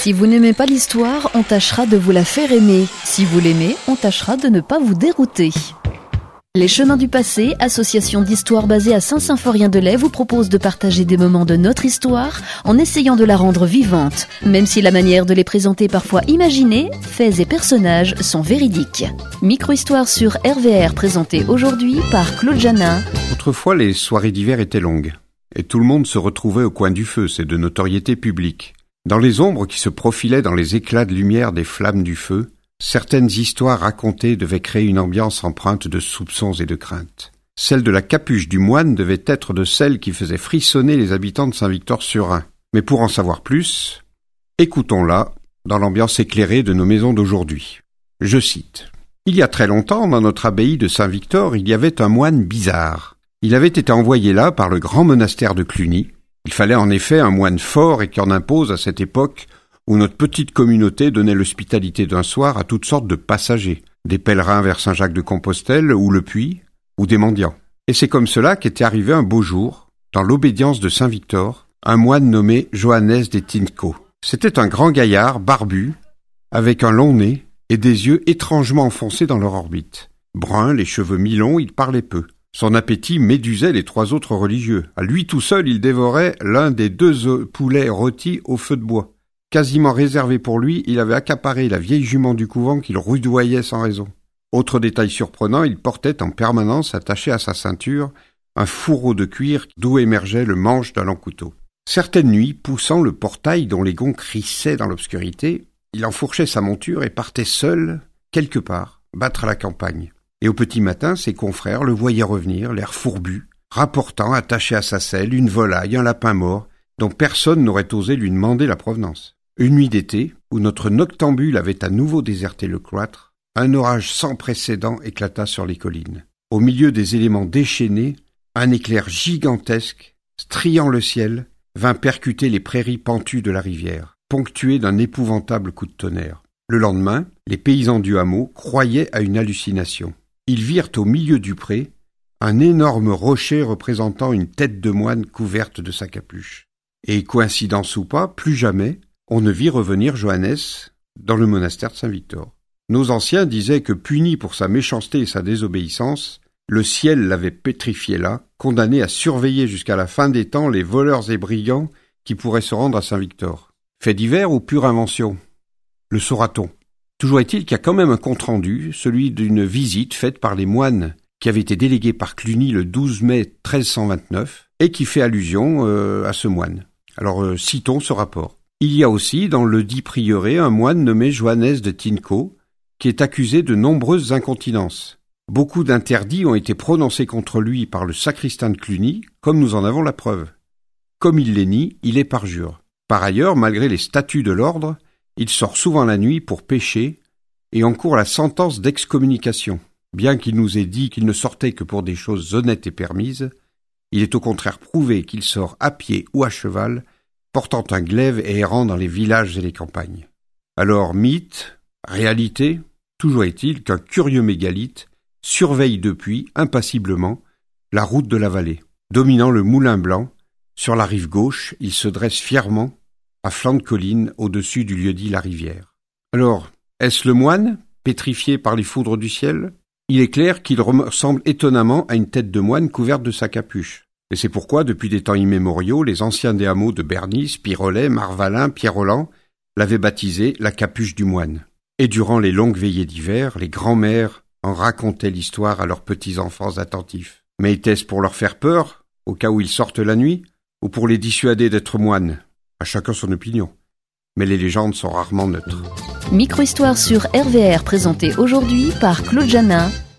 Si vous n'aimez pas l'histoire, on tâchera de vous la faire aimer. Si vous l'aimez, on tâchera de ne pas vous dérouter. Les Chemins du Passé, association d'histoire basée à Saint-Symphorien-de-Lay, vous propose de partager des moments de notre histoire en essayant de la rendre vivante, même si la manière de les présenter parfois imaginée, faits et personnages sont véridiques. Micro-histoire sur RVR présentée aujourd'hui par Claude Janin. Autrefois, les soirées d'hiver étaient longues, et tout le monde se retrouvait au coin du feu, c'est de notoriété publique. Dans les ombres qui se profilaient dans les éclats de lumière des flammes du feu, certaines histoires racontées devaient créer une ambiance empreinte de soupçons et de craintes. Celle de la capuche du moine devait être de celles qui faisaient frissonner les habitants de Saint-Victor-sur-Ain. Mais pour en savoir plus, écoutons-la dans l'ambiance éclairée de nos maisons d'aujourd'hui. Je cite. « Il y a très longtemps, dans notre abbaye de Saint-Victor, il y avait un moine bizarre. Il avait été envoyé là par le grand monastère de Cluny. Il fallait en effet un moine fort et qui en impose à cette époque où notre petite communauté donnait l'hospitalité d'un soir à toutes sortes de passagers, des pèlerins vers Saint-Jacques-de-Compostelle ou le Puy, ou des mendiants. Et c'est comme cela qu'était arrivé un beau jour, dans l'obédience de Saint-Victor, un moine nommé Johannes de Tinco. C'était un grand gaillard, barbu, avec un long nez et des yeux étrangement enfoncés dans leur orbite. Brun, les cheveux mi-longs, il parlait peu. Son appétit médusait les trois autres religieux. À lui tout seul, il dévorait l'un des 2 poulets rôtis au feu de bois. Quasiment réservé pour lui, il avait accaparé la vieille jument du couvent qu'il rudoyait sans raison. Autre détail surprenant, il portait en permanence attaché à sa ceinture un fourreau de cuir d'où émergeait le manche d'un long couteau. Certaines nuits, poussant le portail dont les gonds crissaient dans l'obscurité, il enfourchait sa monture et partait seul, quelque part, battre la campagne. Et au petit matin, ses confrères le voyaient revenir, l'air fourbu, rapportant, attaché à sa selle, une volaille, un lapin mort, dont personne n'aurait osé lui demander la provenance. Une nuit d'été, où notre noctambule avait à nouveau déserté le cloître, un orage sans précédent éclata sur les collines. Au milieu des éléments déchaînés, un éclair gigantesque, striant le ciel, vint percuter les prairies pentues de la rivière, ponctuées d'un épouvantable coup de tonnerre. Le lendemain, les paysans du hameau croyaient à une hallucination. Ils virent au milieu du pré un énorme rocher représentant une tête de moine couverte de sa capuche. Et coïncidence ou pas, plus jamais, on ne vit revenir Johannes dans le monastère de Saint-Victor. Nos anciens disaient que, puni pour sa méchanceté et sa désobéissance, le ciel l'avait pétrifié là, condamné à surveiller jusqu'à la fin des temps les voleurs et brigands qui pourraient se rendre à Saint-Victor. Fait divers ou pure invention? Le saura-t-on? Toujours est-il qu'il y a quand même un compte-rendu, celui d'une visite faite par les moines qui avaient été délégués par Cluny le 12 mai 1329 et qui fait allusion à ce moine. Alors citons ce rapport. Il y a aussi dans le dit prieuré un moine nommé Johannes de Tinco qui est accusé de nombreuses incontinences. Beaucoup d'interdits ont été prononcés contre lui par le sacristain de Cluny, comme nous en avons la preuve. Comme il les nie, il est parjure. Par ailleurs, malgré les statuts de l'ordre, il sort souvent la nuit pour pécher et encourt la sentence d'excommunication. Bien qu'il nous ait dit qu'il ne sortait que pour des choses honnêtes et permises, il est au contraire prouvé qu'il sort à pied ou à cheval, portant un glaive et errant dans les villages et les campagnes. Alors, mythe, réalité, toujours est-il qu'un curieux mégalithe surveille depuis, impassiblement, la route de la vallée. Dominant le Moulin Blanc, sur la rive gauche, il se dresse fièrement, à flanc de colline, au-dessus du lieu-dit la rivière. Alors, est-ce le moine, pétrifié par les foudres du ciel? Il est clair qu'il ressemble étonnamment à une tête de moine couverte de sa capuche. Et c'est pourquoi, depuis des temps immémoriaux, les anciens des hameaux de Bernis, Pirolet, Marvalin, Pierre-Roland l'avaient baptisé la capuche du moine. Et durant les longues veillées d'hiver, les grands-mères en racontaient l'histoire à leurs petits-enfants attentifs. Mais était-ce pour leur faire peur, au cas où ils sortent la nuit, ou pour les dissuader d'être moines? À chacun son opinion. Mais les légendes sont rarement neutres. Micro-histoire sur RVR présentée aujourd'hui par Claude Janin.